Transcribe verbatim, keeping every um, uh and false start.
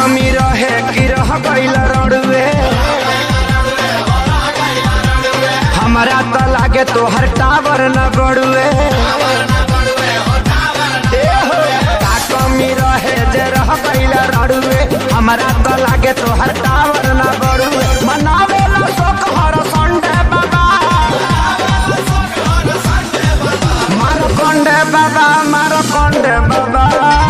कमी रहे कि रह गइल रड़ुए हमारा तो लागे तोहर टावर न बढ़ुए का कमी रहे जे रह गइल रड़ुए हमारा तो लागे तोहर टावर न बढ़ुए मनावे ला शोक हर संडे बाबा मारो कंडे बाबा मारो कंडे बाबा